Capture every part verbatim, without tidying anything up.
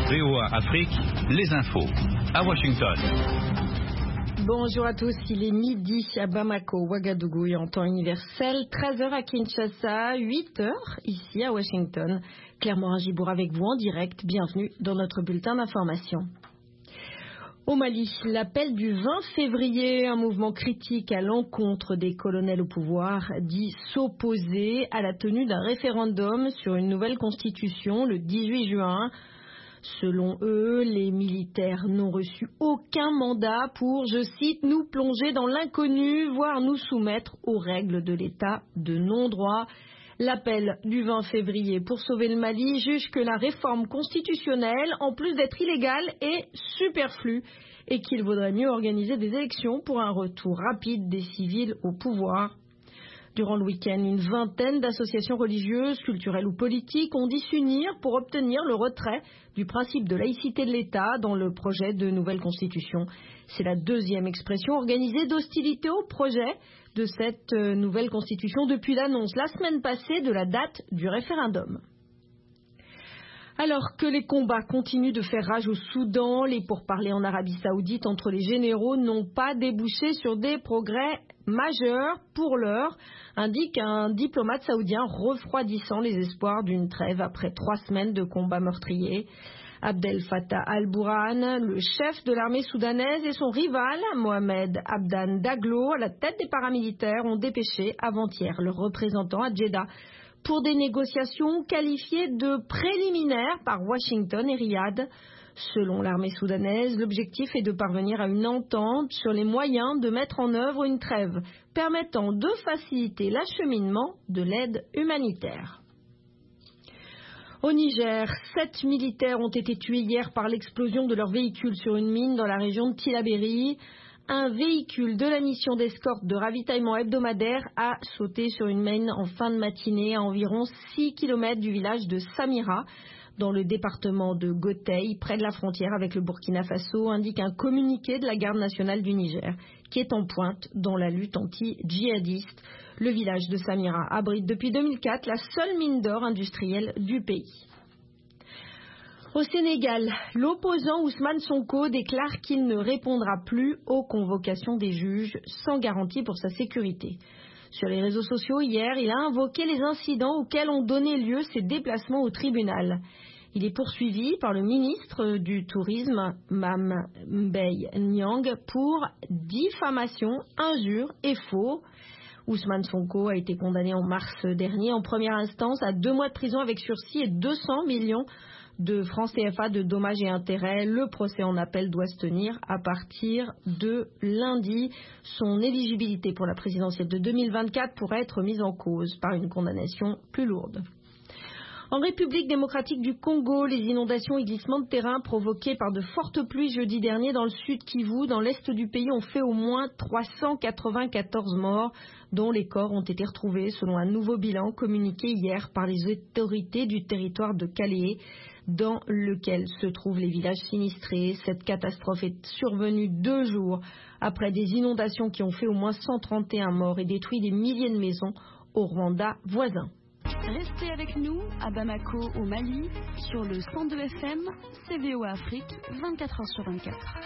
V O A Afrique, les infos. À Washington. Bonjour à tous, il est midi à Bamako, Ouagadougou et en temps universel, treize heures à Kinshasa, huit heures ici à Washington. Claire Morin-Gibour avec vous en direct, bienvenue dans notre bulletin d'information. Au Mali, l'appel du vingt février, un mouvement critique à l'encontre des colonels au pouvoir, dit s'opposer à la tenue d'un référendum sur une nouvelle constitution le dix-huit juin. Selon eux, les militaires n'ont reçu aucun mandat pour, je cite, nous plonger dans l'inconnu, voire nous soumettre aux règles de l'état de non-droit. L'appel du vingt février pour sauver le Mali juge que la réforme constitutionnelle, en plus d'être illégale, est superflue et qu'il vaudrait mieux organiser des élections pour un retour rapide des civils au pouvoir. Durant le week-end, une vingtaine d'associations religieuses, culturelles ou politiques ont dû s'unir pour obtenir le retrait du principe de laïcité de l'État dans le projet de nouvelle constitution. C'est la deuxième expression organisée d'hostilité au projet de cette nouvelle constitution depuis l'annonce la semaine passée de la date du référendum. Alors que les combats continuent de faire rage au Soudan, les pourparlers en Arabie Saoudite entre les généraux n'ont pas débouché sur des progrès majeurs pour l'heure, indique un diplomate saoudien refroidissant les espoirs d'une trêve après trois semaines de combats meurtriers. Abdel Fattah al-Burhan, le chef de l'armée soudanaise, et son rival, Mohamed Abdan Daglo, à la tête des paramilitaires, ont dépêché avant-hier leurs représentants à Jeddah pour des négociations qualifiées de préliminaires par Washington et Riyad. Selon l'armée soudanaise, l'objectif est de parvenir à une entente sur les moyens de mettre en œuvre une trêve permettant de faciliter l'acheminement de l'aide humanitaire. Au Niger, sept militaires ont été tués hier par l'explosion de leur véhicule sur une mine dans la région de Tillabéri. Un véhicule de la mission d'escorte de ravitaillement hebdomadaire a sauté sur une mine en fin de matinée à environ six kilomètres du village de Samira, dans le département de Gotei, près de la frontière avec le Burkina Faso, indique un communiqué de la garde nationale du Niger, qui est en pointe dans la lutte anti-djihadiste. Le village de Samira abrite depuis deux mille quatre la seule mine d'or industrielle du pays. Au Sénégal, l'opposant Ousmane Sonko déclare qu'il ne répondra plus aux convocations des juges sans garantie pour sa sécurité. Sur les réseaux sociaux hier, il a invoqué les incidents auxquels ont donné lieu ses déplacements au tribunal. Il est poursuivi par le ministre du Tourisme, Mame Mbaye Niang, pour diffamation, injure et faux. Ousmane Sonko a été condamné en mars dernier en première instance à deux mois de prison avec sursis et deux cents millions de francs C F A de dommages et intérêts. Le procès en appel doit se tenir à partir de lundi. Son éligibilité pour la présidentielle de deux mille vingt-quatre pourrait être mise en cause par une condamnation plus lourde. En République démocratique du Congo, les inondations et glissements de terrain provoqués par de fortes pluies jeudi dernier dans le sud Kivu, dans l'est du pays, ont fait au moins trois cent quatre-vingt-quatorze morts, dont les corps ont été retrouvés selon un nouveau bilan communiqué hier par les autorités du territoire de Kalehe, dans lequel se trouvent les villages sinistrés. Cette catastrophe est survenue deux jours après des inondations qui ont fait au moins cent trente et un morts et détruit des milliers de maisons au Rwanda voisin. Restez avec nous à Bamako au Mali sur le cent deux F M, C V O A Afrique, vingt-quatre heures sur vingt-quatre.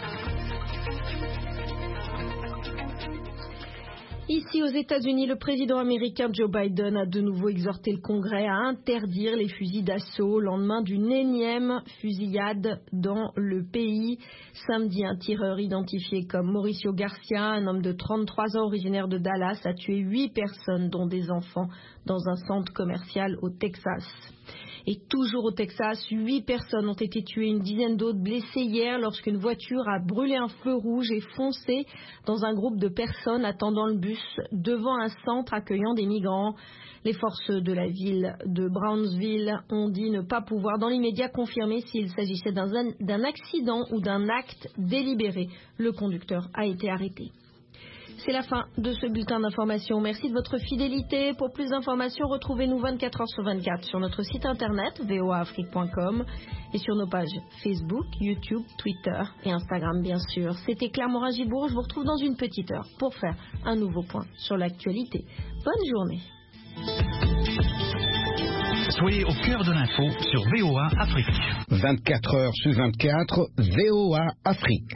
Ici aux États-Unis, le président américain Joe Biden a de nouveau exhorté le Congrès à interdire les fusils d'assaut au lendemain d'une énième fusillade dans le pays. Samedi, un tireur identifié comme Mauricio Garcia, un homme de trente-trois ans originaire de Dallas, a tué huit personnes, dont des enfants, dans un centre commercial au Texas. Et toujours au Texas, huit personnes ont été tuées, une dizaine d'autres blessées hier lorsqu'une voiture a brûlé un feu rouge et foncé dans un groupe de personnes attendant le bus devant un centre accueillant des migrants. Les forces de la ville de Brownsville ont dit ne pas pouvoir dans l'immédiat confirmer s'il s'agissait d'un, d'un accident ou d'un acte délibéré. Le conducteur a été arrêté. C'est la fin de ce bulletin d'information. Merci de votre fidélité. Pour plus d'informations, retrouvez-nous vingt-quatre heures sur vingt-quatre sur notre site internet v o a afrique point com et sur nos pages Facebook, YouTube, Twitter et Instagram bien sûr. C'était Claire Morin-Gibour. Je vous retrouve dans une petite heure pour faire un nouveau point sur l'actualité. Bonne journée. Soyez au cœur de l'info sur V O A Afrique. vingt-quatre heures sur vingt-quatre, V O A Afrique.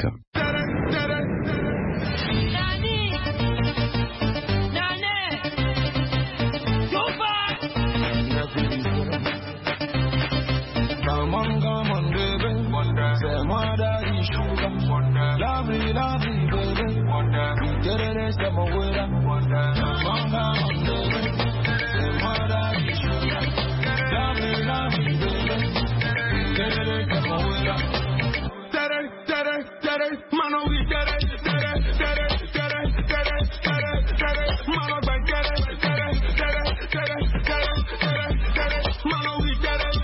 Come on, come on, baby. C'est moi daddy sugar. Lovely, lovely, baby. We did it, c'est mon way. Come on, come on, baby. C'est moi daddy sugar. Lovely, lovely, baby. We did it, c'est mon way. Did it, did it, did it. Man, oh, we did it. Did it, did it, did it, did it, did it, did it. Man, oh, we did it. Did it, did it, did it, did it, did it, did it. Man, oh, we did it.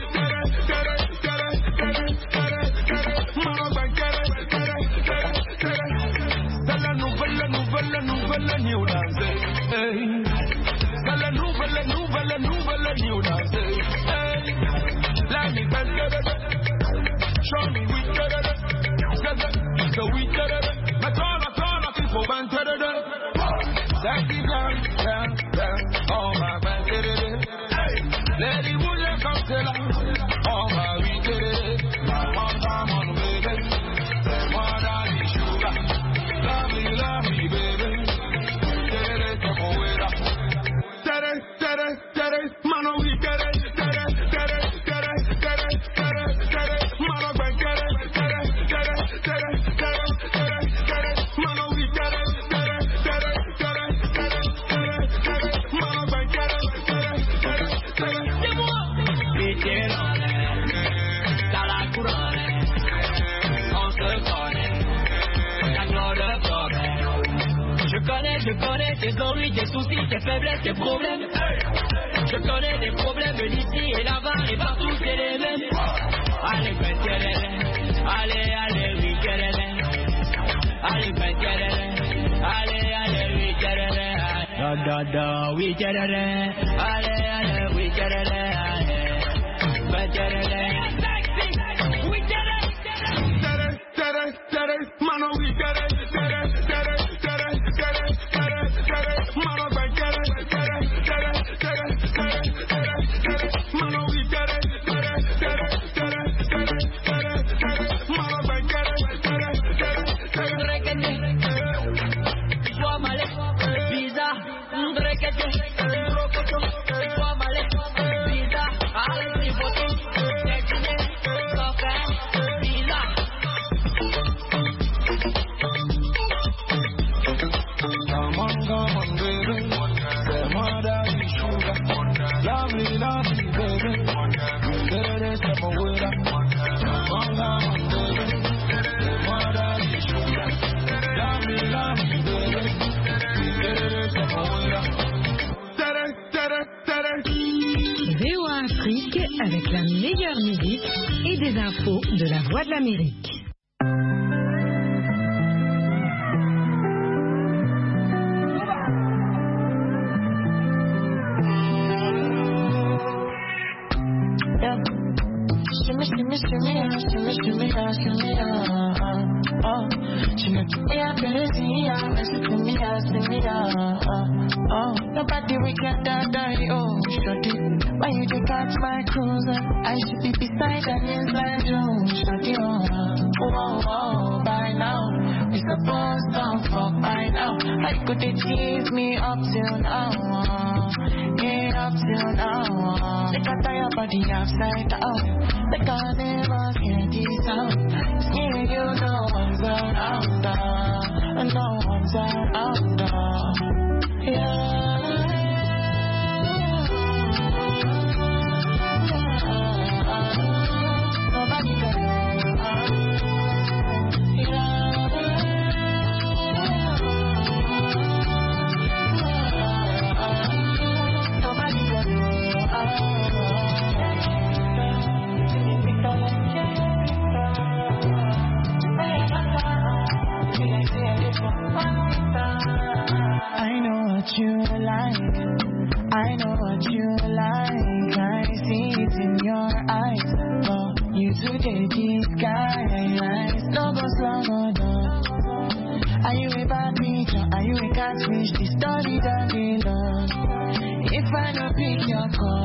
Nouvelle new dance, hey. C'est la nouvelle, nouvelle, nouvelle new dance, hey. Let me dance, show me we did it, so we did it. Let's all, let's all, let's people band did it. Sexy girl, yeah, yeah, oh my band did it, hey. Lady, would you come to life? Oh my, we did it. Come on, come on, baby. C'est moi daddy sugar. Lovely, lovely, baby. Je connais tes ennuis, tes soucis, tes faiblesses, tes problèmes. Je connais des problèmes d'ici et là-bas et partout, c'est les mêmes. Allez, ben, allez, allez, oui, allez, ben, allez, allez, oui, da, da, da, oui, allez, allez, oui, allez, ben, oui, mano, we get it, get it, get it, get it, get it, get it, get it, mano, we get it, get it, get it, get it, get it, get it, get it, mano, we get it, get it, get it, get it, get it, get it, get it, mano, we get it, get it, get it, get it, get it, sois malé, bizarre, voudrais que tu, rocoto, sois malé, bizarre, allez, tripoter, décliner, sans faire, bizarre. Come on, come on, baby. Say my daddy sugar. Lovely, lovely, baby. You did it, step away. Come on, come on, baby. Say my daddy sugar. Lovely, lovely, baby. You did it, step away. Tere, tere, tere. V O A Afrique avec la meilleure musique et des infos de la Voix de l'Amérique. Shimmy, shimmy, shimmy, shimmy, shimmy, shimmy, oh. Shimmy, yeah, crazy, yeah, shimmy, shimmy, oh. Nobody will get that dirty, oh, shorty. When you take out my cruiser, I should be beside an Island Joe, shorty, oh. Oh, oh, by now, we supposed to fuck by now. How could they tease me up till now? Yeah, up till now. They can tie your body upside down. They can't never hear this sound. Yeah, you know one's around, and no one's around, yeah. Nobody can, yeah. I know what you like, I know what you like, I see it in your eyes, but you today disguise, no go slow, no, no. Are you a bad bitch or are you a catfish, the story that we love, if I don't pick your call.